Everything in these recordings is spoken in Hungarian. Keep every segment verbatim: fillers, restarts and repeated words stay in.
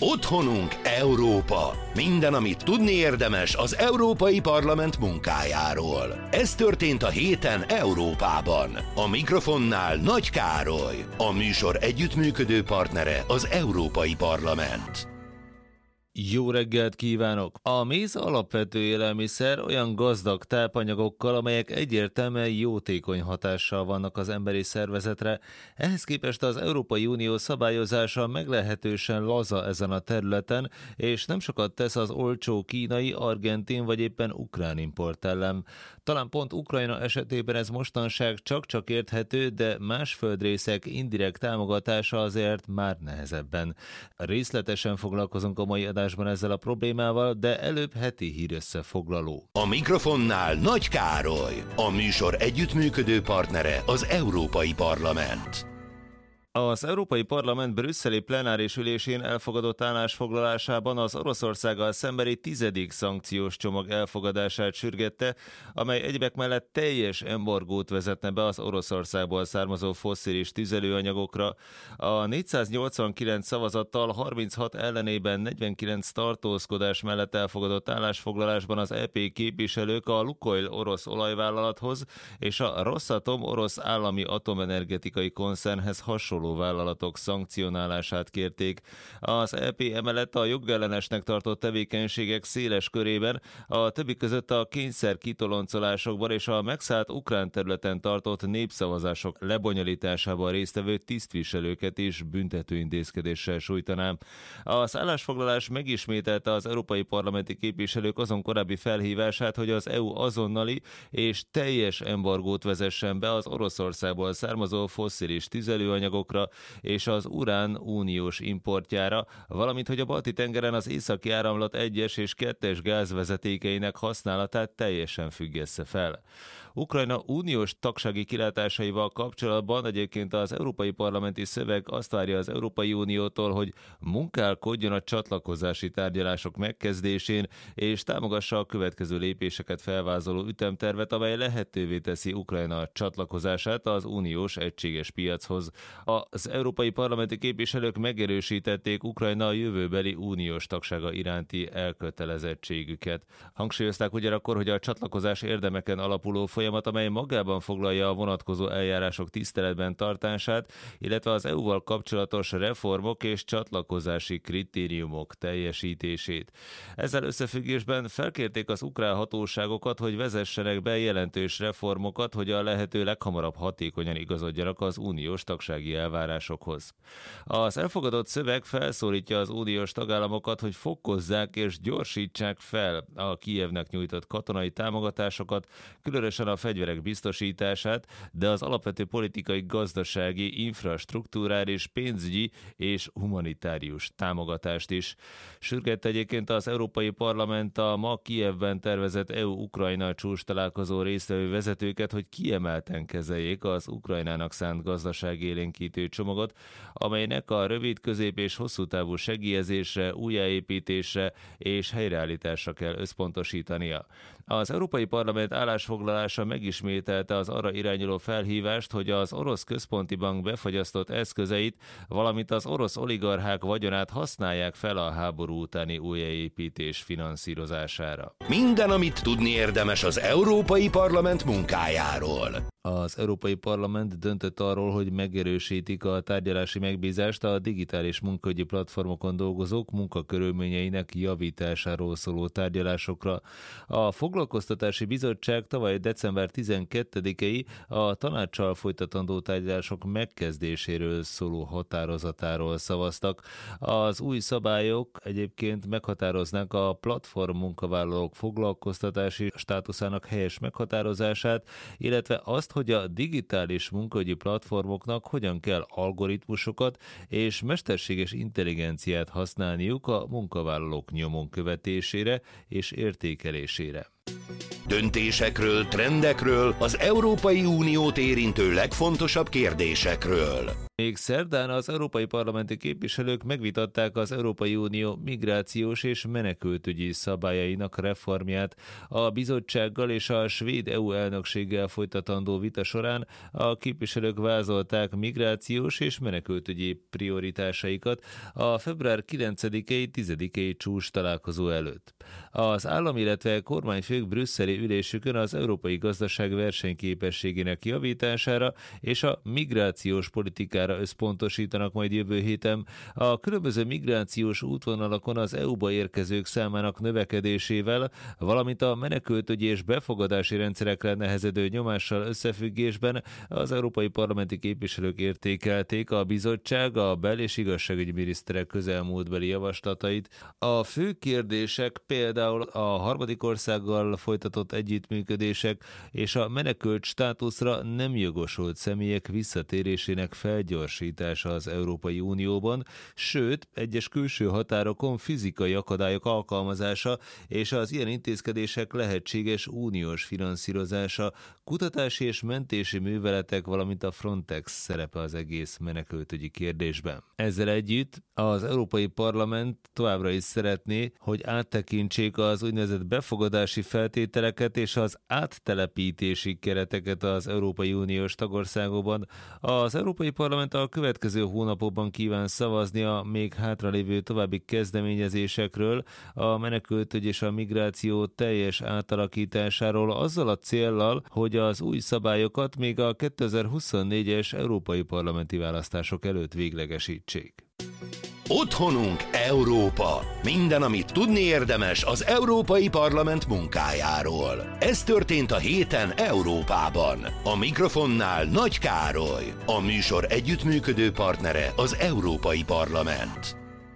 Otthonunk Európa. Minden, amit tudni érdemes az Európai Parlament munkájáról. Ez történt a héten Európában. A mikrofonnál Nagy Károly. A műsor együttműködő partnere az Európai Parlament. Jó reggelt kívánok! A méz alapvető élelmiszer olyan gazdag tápanyagokkal, amelyek egyértelműen jótékony hatással vannak az emberi szervezetre. Ehhez képest az Európai Unió szabályozása meglehetősen laza ezen a területen, és nem sokat tesz az olcsó kínai, argentin vagy éppen ukrán import ellen. Talán pont Ukrajna esetében ez mostanság csak-csak érthető, de más földrészek indirekt támogatása azért már nehezebben. Részletesen foglalkozunk a mai adásban ezzel a problémával, de előbb heti hírösszefoglaló. A mikrofonnál Nagy Károly. A műsor együttműködő partnere az Európai Parlament. Az Európai Parlament brüsszeli plenáris ülésén elfogadott állásfoglalásában az Oroszországgal szembeni tizedik szankciós csomag elfogadását sürgette, amely egyebek mellett teljes embargót vezetne be az Oroszországból származó fosszilis tüzelőanyagokra. A négyszáznyolcvankilenc szavazattal harminchat ellenében negyvenkilenc tartózkodás mellett elfogadott állásfoglalásban az é pé képviselők a Lukoil orosz olajvállalathoz és a Rosatom orosz állami atomenergetikai koncernhez hasonló vállalatok szankcionálását kérték. Az é pé emellett a jogellenesnek tartott tevékenységek széles körében, a többi között a kényszer kitoloncolásokban és a megszállt ukrán területen tartott népszavazások lebonyolításában résztvevő tisztviselőket is büntetőintézkedéssel sújtaná. Az állásfoglalás megismételte az európai parlamenti képviselők azon korábbi felhívását, hogy az é u azonnali és teljes embargót vezessen be az Oroszországból származó fosszilis tüzelőanyagok és az urán uniós importjára, valamint hogy a Balti-tengeren az északi áramlat egyes és kettes gázvezetékeinek használatát teljesen függesse fel. Ukrajna uniós tagsági kilátásaival kapcsolatban egyébként az európai parlamenti szöveg azt várja az Európai Uniótól, hogy munkálkodjon a csatlakozási tárgyalások megkezdésén, és támogassa a következő lépéseket felvázoló ütemtervet, amely lehetővé teszi Ukrajna csatlakozását az uniós egységes piachoz. Az európai parlamenti képviselők megerősítették Ukrajna jövőbeli uniós tagsága iránti elkötelezettségüket. Hangsúlyozták ugyanakkor, hogy a csatlakozás érdemeken alapuló folyamat, amely magában foglalja a vonatkozó eljárások tiszteletben tartását, illetve az é u-val kapcsolatos reformok és csatlakozási kritériumok teljesítését. Ezzel összefüggésben felkérték az ukrán hatóságokat, hogy vezessenek be jelentős reformokat, hogy a lehető leghamarabb hatékonyan igazodjanak az uniós tagsági elvárásokhoz. Az elfogadott szöveg felszólítja az uniós tagállamokat, hogy fokozzák és gyorsítsák fel a Kijevnek nyújtott katonai támogatásokat, különösen a fegyverek biztosítását, de az alapvető politikai, gazdasági, infrastruktúrális, pénzügyi és humanitárius támogatást is. Sürgett egyébként az Európai Parlament a ma Kijevben tervezett é u-Ukrajna csúcs találkozó résztvevő vezetőket, hogy kiemelten kezeljék az Ukrajnának szánt gazdaságélénkítő csomagot, amelynek a rövid, közép és hosszú távú segélyezésre, újjáépítésre és helyreállításra kell összpontosítania. Az Európai Parlament állásfoglalása megismételte az arra irányuló felhívást, hogy az orosz központi bank befagyasztott eszközeit, valamint az orosz oligarchák vagyonát használják fel a háború utáni újjáépítés finanszírozására. Minden, amit tudni érdemes az Európai Parlament munkájáról. Az Európai Parlament döntött arról, hogy megerősítik a tárgyalási megbízást a digitális munkaügyi platformokon dolgozók munkakörülményeinek javításáról szóló tárgyalásokra. A Foglalkoztatási Bizottság tavaly december tizenkettedikei a tanácssal folytatandó tárgyalások megkezdéséről szóló határozatáról szavaztak. Az új szabályok egyébként meghatároznák a platform munkavállalók foglalkoztatási státuszának helyes meghatározását, illetve azt, hogy a digitális munkaügyi platformoknak hogyan kell algoritmusokat és mesterséges intelligenciát használniuk a munkavállalók nyomon követésére és értékelésére. Döntésekről, trendekről, az Európai Uniót érintő legfontosabb kérdésekről. Még szerdán az európai parlamenti képviselők megvitatták az Európai Unió migrációs és menekültügyi szabályainak reformját. A bizottsággal és a svéd é u elnökséggel folytatandó vita során a képviselők vázolták migrációs és menekültügyi prioritásaikat a február kilencedikei tizedikei csúcs találkozó előtt. Az állam, illetve kormányfők brüsszeli ülésükön az európai gazdaság versenyképességének javítására és a migrációs politikára összpontosítanak majd jövő héten. A különböző migrációs útvonalakon az é u-ba érkezők számának növekedésével, valamint a menekültügyi és befogadási rendszerekre nehezedő nyomással összefüggésben az európai parlamenti képviselők értékelték a bizottság, a bel- és igazságügyi miniszterek közelmúltbeli javaslatait. A fő kérdések például a harmadik országgal folytatott együttműködések és a menekült státuszra nem jogosult személyek visszatérésének felgyorsítása az Európai Unióban, sőt, egyes külső határokon fizikai akadályok alkalmazása és az ilyen intézkedések lehetséges uniós finanszírozása, kutatási és mentési műveletek, valamint a Frontex szerepe az egész menekültügyi kérdésben. Ezzel együtt az Európai Parlament továbbra is szeretné, hogy áttekintsék az úgynevezett befogadási feltételeket és az áttelepítési kereteket az Európai Uniós tagországokban. Az Európai Parlament a következő hónapokban kíván szavazni a még hátralévő további kezdeményezésekről, a menekültügy és a migráció teljes átalakításáról azzal a céllal, hogy az új szabályokat még a kétezer-huszonnégyes európai parlamenti választások előtt véglegesítsék. Otthonunk Európa. Minden, amit tudni érdemes az Európai Parlament munkájáról. Ez történt a héten Európában. A mikrofonnál Nagy Károly. A műsor együttműködő partnere az Európai Parlament.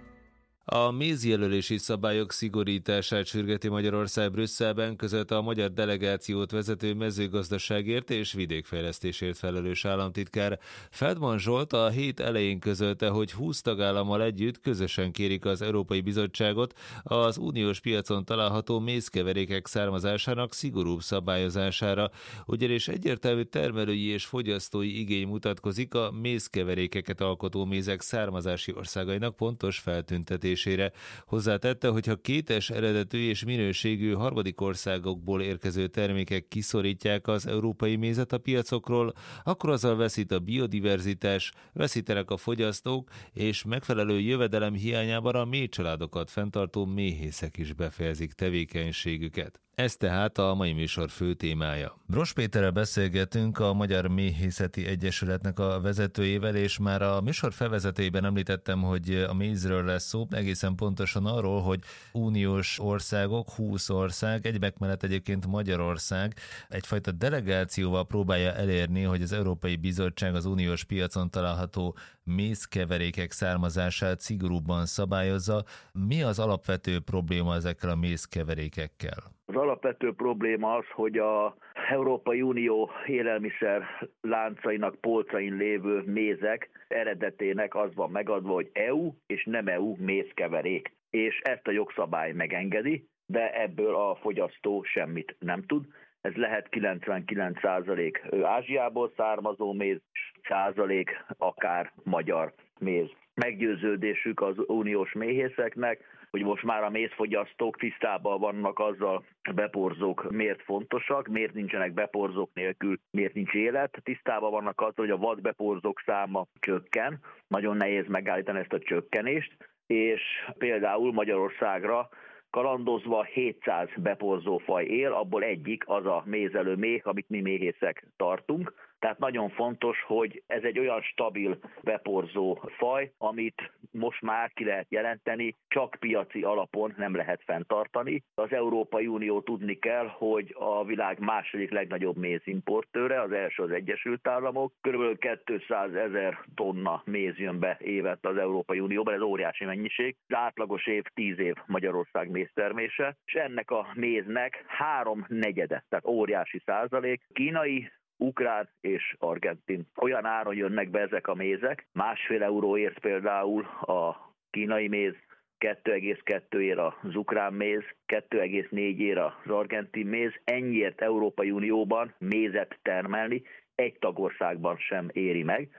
A mézjelölési szabályok szigorítását sürgeti Magyarország Brüsszelben, között a magyar delegációt vezető mezőgazdaságért és vidékfejlesztésért felelős államtitkár Feldman Zsolt a hét elején közölte, hogy húsz tagállammal együtt közösen kérik az Európai Bizottságot az uniós piacon található mézkeverékek származásának szigorúbb szabályozására, ugyanis egyértelmű termelői és fogyasztói igény mutatkozik a mézkeverékeket alkotó mézek származási országainak pontos feltüntetésére. Hozzátette, hogy ha kétes eredetű és minőségű harmadik országokból érkező termékek kiszorítják az európai mézet a piacokról, akkor azzal veszít a biodiverzitás, veszítenek a fogyasztók, és megfelelő jövedelem hiányában a méhcsaládokat fenntartó méhészek is befejezik tevékenységüket. Ez tehát a mai műsor fő témája. Bross Péterrel beszélgetünk, a Magyar Méhészeti Egyesületnek a vezetőjével, és már a műsor felvezetőjében említettem, hogy a mézről lesz szó, egészen pontosan arról, hogy uniós országok, húsz ország, egybek mellett egyébként Magyarország egyfajta delegációval próbálja elérni, hogy az Európai Bizottság az uniós piacon található mézkeverékek származását szigorúbban szabályozza. Mi az alapvető probléma ezekkel a mézkeverékekkel? Az alapvető probléma az, hogy az Európai Unió élelmiszer láncainak polcain lévő mézek eredetének az van megadva, hogy é u és nem é u mézkeverék. És ezt a jogszabály megengedi, de ebből a fogyasztó semmit nem tud. Ez lehet kilencvenkilenc százalék Ázsiából származó méz, százalék akár magyar méz. Meggyőződésük az uniós méhészeknek, hogy most már a mézfogyasztók tisztában vannak azzal, a beporzók miért fontosak, miért nincsenek beporzók nélkül, miért nincs élet. Tisztában vannak azzal, hogy a vadbeporzók száma csökken, nagyon nehéz megállítani ezt a csökkenést, és például Magyarországra kalandozva hétszáz beporzófaj él, abból egyik az a mézelő méh, amit mi méhészek tartunk. Tehát nagyon fontos, hogy ez egy olyan stabil beporzó faj, amit most már ki lehet jelenteni, csak piaci alapon nem lehet fenntartani. Az Európai Unió tudni kell, hogy a világ második legnagyobb mézimportőre, az első az Egyesült Államok. Körülbelül kétszázezer tonna méz jön be évente az Európai Unióban, ez óriási mennyiség. Az átlagos év tíz év Magyarország méztermése, és ennek a méznek három negyede, tehát óriási százalék, kínai, ukrán és argentin. Olyan áron jönnek be ezek a mézek, másfél euróért például a kínai méz, kettő egész kettő ér az ukrán méz, kettő egész négy ér az argentin méz, ennyiért Európai Unióban mézet termelni egy tagországban sem éri meg.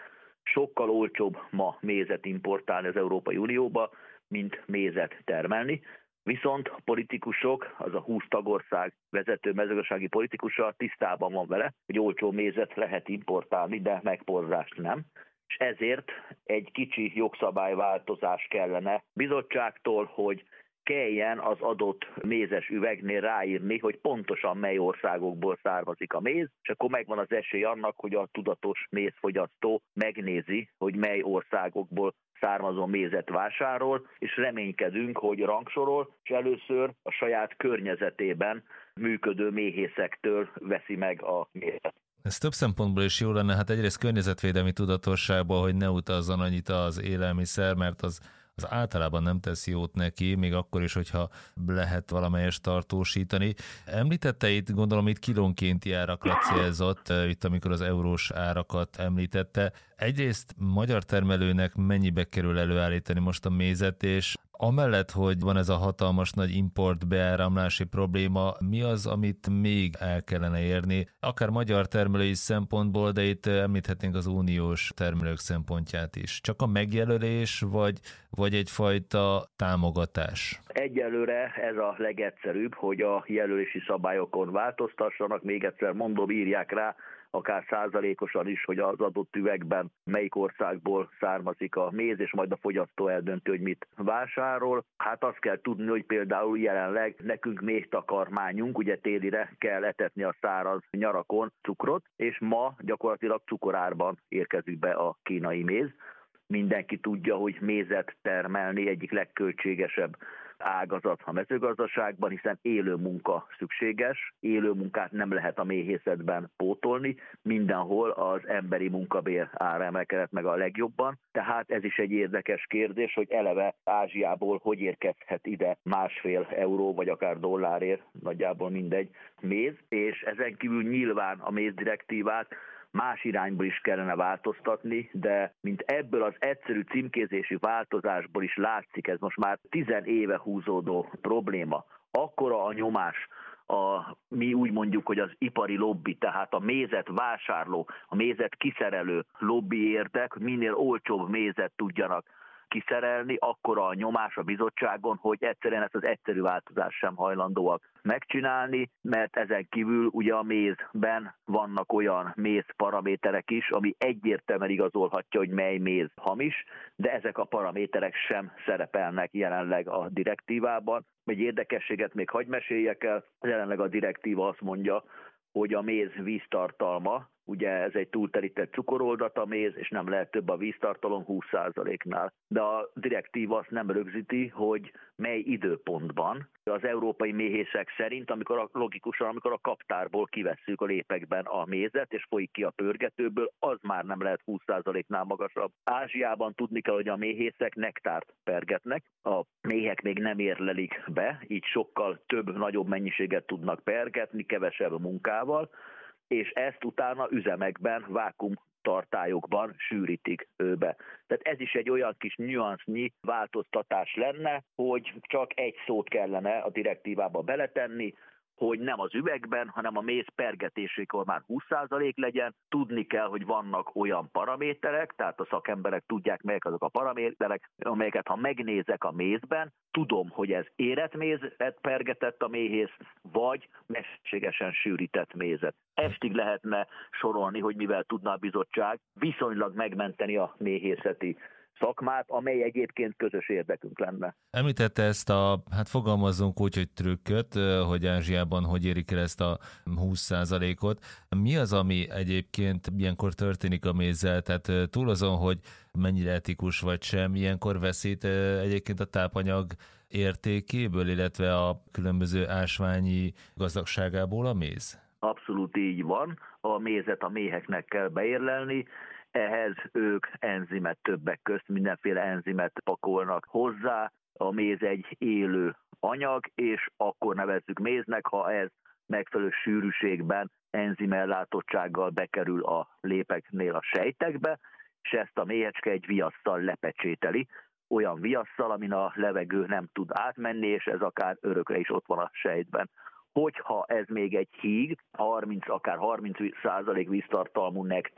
Sokkal olcsóbb ma mézet importálni az Európai Unióba, mint mézet termelni. Viszont a politikusok, az a húsz tagország vezető mezőgazdasági politikusa tisztában van vele, hogy olcsó mézet lehet importálni, de megporzást nem. És ezért egy kicsi jogszabályváltozás kellene bizottságtól, hogy kelljen az adott mézes üvegnél ráírni, hogy pontosan mely országokból származik a méz, és akkor megvan az esély annak, hogy a tudatos mézfogyasztó megnézi, hogy mely országokból származó mézet vásárol, és reménykedünk, hogy rangsorol, és először a saját környezetében működő méhészektől veszi meg a mézet. Ez több szempontból is jó lenne, hát egyrészt környezetvédelmi tudatosságból, hogy ne utazzon annyit az élelmiszer, mert az az általában nem tesz jót neki, még akkor is, hogyha lehet valamelyest tartósítani. Említette itt, gondolom itt kilónkénti árakra célzott, itt amikor az eurós árakat említette. Egyrészt magyar termelőnek mennyibe kerül előállítani most a mézet, és amellett, hogy van ez a hatalmas nagy import beáramlási probléma, mi az, amit még el kellene érni, akár magyar termelői szempontból, de itt említhetnénk az uniós termelők szempontját is. Csak a megjelölés, vagy, vagy egyfajta támogatás? Egyelőre ez a legegyszerűbb, hogy a jelölési szabályokon változtassanak, még egyszer mondom, írják rá, akár százalékosan is, hogy az adott üvegben melyik országból származik a méz, és majd a fogyasztó eldönti, hogy mit vásárol. Hát azt kell tudni, hogy például jelenleg nekünk méhtakarmányunk, ugye télire kell etetni a száraz nyarakon cukrot, és ma gyakorlatilag cukorárban érkezik be a kínai méz. Mindenki tudja, hogy mézet termelni egyik legköltségesebb ágazat a mezőgazdaságban, hiszen élő munka szükséges, élő munkát nem lehet a méhészetben pótolni, mindenhol az emberi munkabér ára emelkedett meg a legjobban, tehát ez is egy érdekes kérdés, hogy eleve Ázsiából hogy érkezhet ide másfél euró, vagy akár dollárért, nagyjából mindegy méz, és ezen kívül nyilván a mézdirektívát más irányból is kellene változtatni, de mint ebből az egyszerű címkézési változásból is látszik, ez most már tizen éve húzódó probléma. Akkora a nyomás, a, mi úgy mondjuk, hogy az ipari lobby, tehát a mézet vásárló, a mézet kiszerelő lobby érdek, hogy minél olcsóbb mézet tudjanak kiszerelni, akkora a nyomás a bizottságon, hogy egyszerűen ezt az egyszerű változást sem hajlandóak megcsinálni, mert ezen kívül ugye a mézben vannak olyan méz paraméterek is, ami egyértelműen igazolhatja, hogy mely méz hamis, de ezek a paraméterek sem szerepelnek jelenleg a direktívában. Egy érdekességet még hagy meséljek el, jelenleg a direktíva azt mondja, hogy a méz víztartalma, ugye ez egy túlterített cukoroldat a méz, és nem lehet több a víztartalom húsz százaléknál. De a direktíva azt nem rögzíti, hogy mely időpontban. Az európai méhészek szerint, amikor a, logikusan, amikor a kaptárból kivesszük a lépekben a mézet, és folyik ki a pörgetőből, az már nem lehet húsz százaléknál magasabb. Ázsiában tudni kell, hogy a méhészek nektárt pergetnek, a méhek még nem érlelik be, így sokkal több, nagyobb mennyiséget tudnak pergetni, kevesebb munkával, és ezt utána üzemekben, vákum tartályokban sűrítik őbe. Tehát ez is egy olyan kis nüansznyi változtatás lenne, hogy csak egy szót kellene a direktívába beletenni, hogy nem az üvegben, hanem a méz pergetésékor már húsz százalék legyen. Tudni kell, hogy vannak olyan paraméterek, tehát a szakemberek tudják, melyek azok a paraméterek, amelyeket ha megnézek a mézben, tudom, hogy ez érett mézet pergetett a méhész, vagy mesterségesen sűrített mézet. Estig lehetne sorolni, hogy mivel tudna a bizottság viszonylag megmenteni a méhészeti szakmát, amely egyébként közös érdekünk lenne. Említette ezt a, hát fogalmazzunk úgy, hogy trükköt, hogy Ázsiában hogy érik el ezt a húsz százalékot. Mi az, ami egyébként ilyenkor történik a mézzel? Tehát túl azon, hogy mennyire etikus vagy sem, ilyenkor veszít egyébként a tápanyag értékéből, illetve a különböző ásványi gazdagságából a méz? Abszolút így van. A mézet a méheknek kell beérlelni, ehhez ők enzimet többek közt, mindenféle enzimet pakolnak hozzá. A méz egy élő anyag, és akkor nevezzük méznek, ha ez megfelelő sűrűségben, enzimellátottsággal bekerül a lépeknél a sejtekbe, és ezt a méhecske egy viasszal lepecsételi, olyan viasszal, amin a levegő nem tud átmenni, és ez akár örökre is ott van a sejtben. Hogyha ez még egy híg, harminc, akár harminc százalék víztartalmú nektár,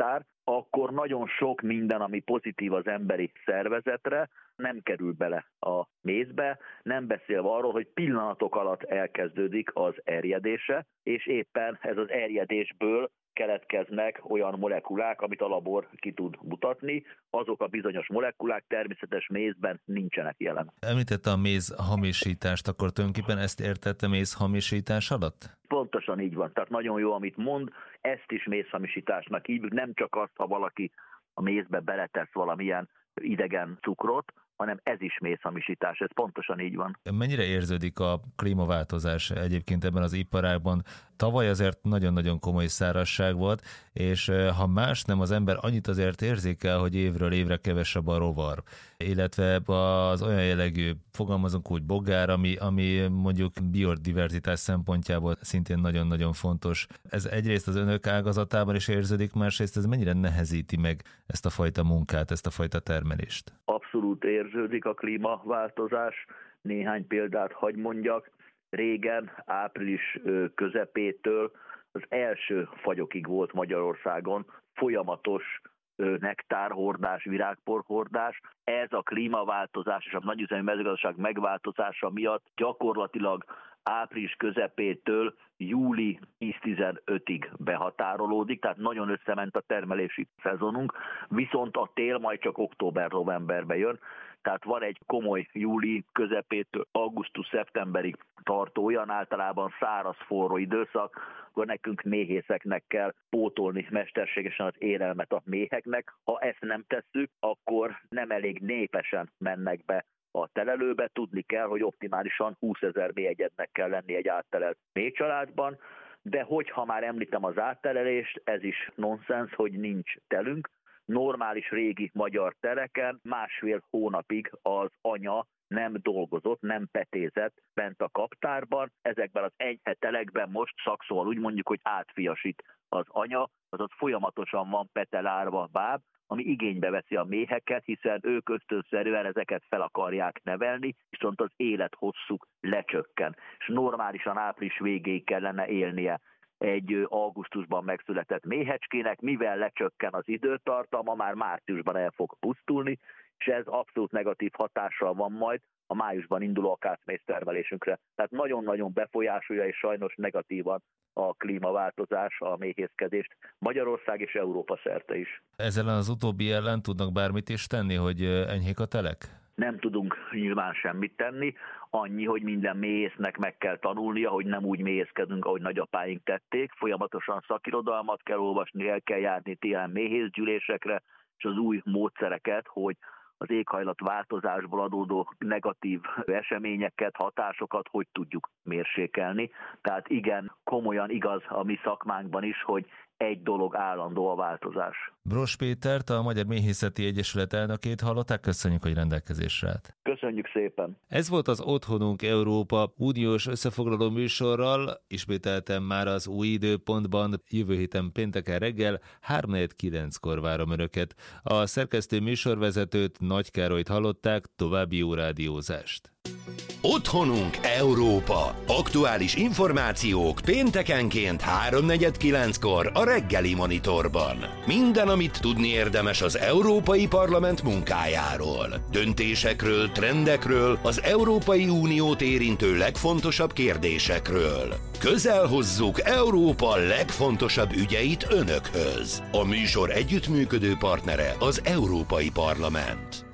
akkor nagyon sok minden, ami pozitív az emberi szervezetre, nem kerül bele a mézbe, nem beszélve arról, hogy pillanatok alatt elkezdődik az erjedése, és éppen ez az erjedésből keletkeznek olyan molekulák, amit a labor ki tud mutatni. Azok a bizonyos molekulák természetes mézben nincsenek jelen. Említette a méz hamisítást, akkor tulajdonképpen ezt értette méz hamisítás alatt? Pontosan így van. Tehát nagyon jó, amit mond, ezt is mézhamisításnak hívjuk, nem csak azt, ha valaki a mézbe beletesz valamilyen idegen cukrot, hanem ez is mézhamisítás, ez pontosan így van. Mennyire érződik a klímaváltozás egyébként ebben az iparágban? Tavaly azért nagyon-nagyon komoly szárazság volt, és ha más nem, az ember annyit azért érzékel, hogy évről évre kevesebb a rovar, illetve az olyan jellegű, fogalmazunk úgy, bogár, ami, ami mondjuk biodiverzitás szempontjából szintén nagyon-nagyon fontos. Ez egyrészt az önök ágazatában is érződik, másrészt ez mennyire nehezíti meg ezt a fajta munkát, ezt a fajta termelést? Abszolút érződik a klímaváltozás. Néhány példát hagy mondjak. Régen, április közepétől az első fagyokig volt Magyarországon folyamatos nektárhordás, virágporhordás. Ez a klímaváltozás és a nagyüzemi mezőgazdaság megváltozása miatt gyakorlatilag április közepétől júli tíz-tizenötig behatárolódik, tehát nagyon összement a termelési szezonunk, viszont a tél majd csak október-novemberbe jön, tehát van egy komoly júli közepétől augusztus-szeptemberig tartó olyan általában száraz, forró időszak, akkor nekünk méhészeknek kell pótolni mesterségesen az érelmet a méheknek. Ha ezt nem tesszük, akkor nem elég népesen mennek be a telelőbe. Tudni kell, hogy optimálisan húszezer méhegyednek kell lenni egy áttelelt méhcsaládban, de hogyha már említem az áttelelést, ez is nonsens, hogy nincs telünk. Normális régi magyar tereken másfél hónapig az anya nem dolgozott, nem petézett bent a kaptárban. Ezekben az enyhe telekben most szakszóval úgy mondjuk, hogy átfiasít az anya, azaz folyamatosan van petelárva báb, ami igénybe veszi a méheket, hiszen ők ösztönszerűen ezeket fel akarják nevelni, viszont az élethosszuk lecsökken. És normálisan április végéig kellene élnie egy augusztusban megszületett méhecskének, mivel lecsökken az időtartama, már márciusban el fog pusztulni, és ez abszolút negatív hatással van majd a májusban induló akácméz termelésünkre. Tehát nagyon-nagyon befolyásolja, és sajnos negatívan a klímaváltozás, a méhészkedést Magyarország és Európa szerte is. Ezzel az utóbbi ellen tudnak bármit is tenni, hogy enyhék a telek? Nem tudunk nyilván semmit tenni, annyi, hogy minden méhésznek meg kell tanulnia, hogy nem úgy méhészkedünk, ahogy nagyapáink tették. Folyamatosan szakirodalmat kell olvasni, el kell járni télen méhészgyűlésekre, és az új módszereket, hogy az éghajlatváltozásból adódó negatív eseményeket, hatásokat hogy tudjuk mérsékelni. Tehát igen, komolyan igaz a mi szakmánkban is, hogy egy dolog állandó, a változás. Bross Pétert, a Magyar Méhészeti Egyesület elnökét hallották, köszönjük, hogy rendelkezésre állt. Köszönjük szépen! Ez volt az Otthonunk Európa uniós összefoglaló műsorral, ismételtem már az új időpontban, jövő héten pénteken reggel három negyvenkilenckor várom önöket. A szerkesztő műsorvezetőt, Nagy Károlyt hallották, további jó rádiózást. Otthonunk Európa. Aktuális információk péntekenként három negyvenkilenckor a reggeli Monitorban. Minden, amit tudni érdemes az Európai Parlament munkájáról. Döntésekről, trendekről, az Európai Uniót érintő legfontosabb kérdésekről. Közel hozzuk Európa legfontosabb ügyeit önökhöz. A műsor együttműködő partnere az Európai Parlament.